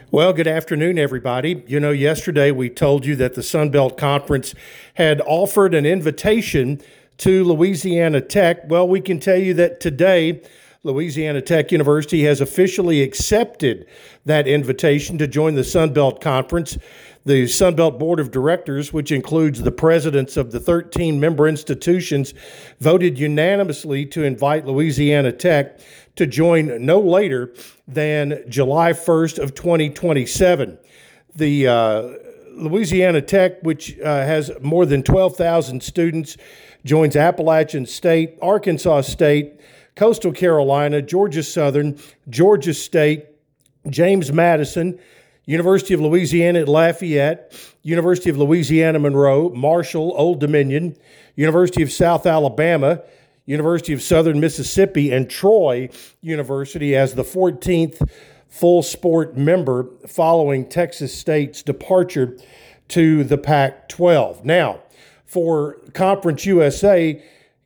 Well, good afternoon, everybody. Yesterday we told you that the Sun Belt Conference had offered an invitation to Louisiana Tech. Well, we can tell you that today, Louisiana Tech University has officially accepted that invitation to join the Sun Belt Conference. The Sun Belt Board of Directors, which includes the presidents of the 13 member institutions, voted unanimously to invite Louisiana Tech to join no later than July 1st of 2027. The Louisiana Tech, which has more than 12,000 students, joins Appalachian State, Arkansas State, Coastal Carolina, Georgia Southern, Georgia State, James Madison, University of Louisiana at Lafayette, University of Louisiana Monroe, Marshall, Old Dominion, University of South Alabama, University of Southern Mississippi, and Troy University as the 14th full sport member following Texas State's departure to the Pac-12. Now, for Conference USA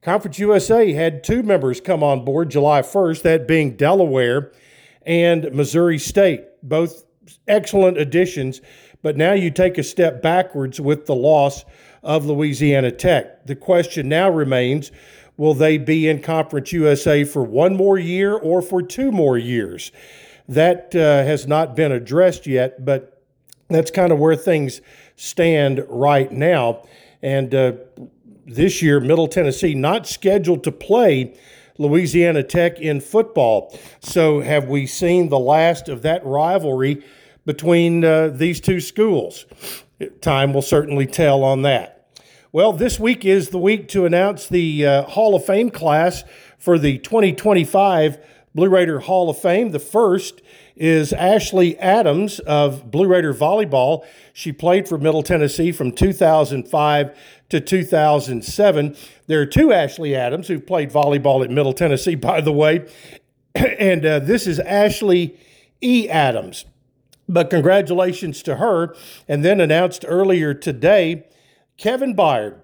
had two members come on board July 1st, that being Delaware and Missouri State, both excellent additions, but now you take a step backwards with the loss of Louisiana Tech. The question now remains, will they be in Conference USA for one more year or for 2 more years? That has not been addressed yet, but that's kind of where things stand right now. And this year, Middle Tennessee not scheduled to play Louisiana Tech in football. So have we seen the last of that rivalry between these two schools? Time will certainly tell on that. Well, this week is the week to announce the Hall of Fame class for the 2025 Blue Raider Hall of Fame. The first is Ashley Adams of Blue Raider Volleyball. She played for Middle Tennessee from 2005 to 2007. There are 2 Ashley Adams who played volleyball at Middle Tennessee, by the way. And this is Ashley E. Adams. But congratulations to her. And then announced earlier today, Kevin Byard,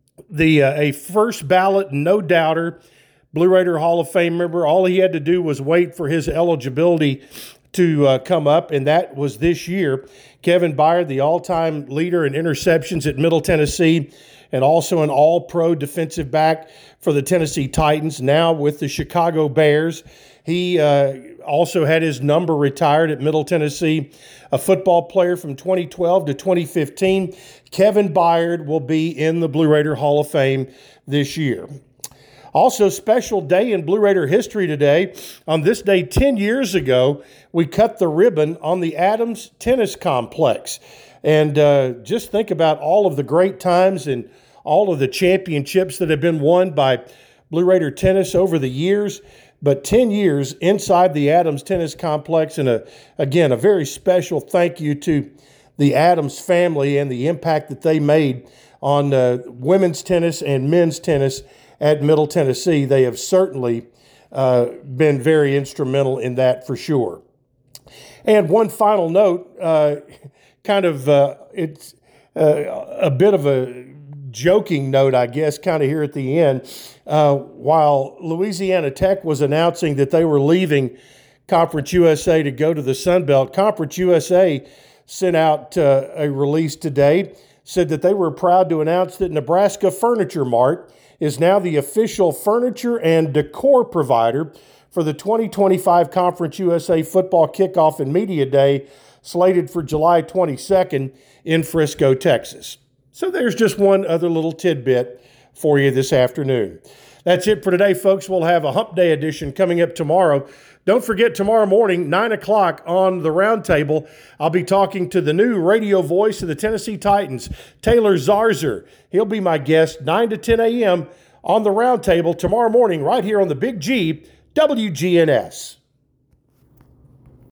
a first ballot, no doubter, Blue Raider Hall of Fame member. All he had to do was wait for his eligibility to come up, and that was this year. Kevin Byard, the all-time leader in interceptions at Middle Tennessee, and also an all-pro defensive back for the Tennessee Titans, now with the Chicago Bears. He also had his number retired at Middle Tennessee, a football player from 2012 to 2015. Kevin Byard will be in the Blue Raider Hall of Fame this year. Also, special day in Blue Raider history today. On this day 10 years ago, we cut the ribbon on the Adams Tennis Complex. And just think about all of the great times and all of the championships that have been won by Blue Raider tennis over the years. But 10 years inside the Adams Tennis Complex, and again, a very special thank you to the Adams family and the impact that they made on women's tennis and men's tennis at Middle Tennessee. They have certainly been very instrumental in that for sure. And one final note, it's a bit of a joking note, I guess, kind of here at the end. While Louisiana Tech was announcing that they were leaving Conference USA to go to the Sun Belt, Conference USA sent out a release today, said that they were proud to announce that Nebraska Furniture Mart is now the official furniture and decor provider for the 2025 Conference USA Football Kickoff and Media Day, slated for July 22nd in Frisco, Texas. So there's just one other little tidbit for you this afternoon. That's it for today, folks. We'll have a Hump Day edition coming up tomorrow. Don't forget, tomorrow morning, 9 o'clock on the Roundtable, I'll be talking to the new radio voice of the Tennessee Titans, Taylor Zarzour. He'll be my guest 9 to 10 a.m. on the Roundtable tomorrow morning right here on the Big G, WGNS.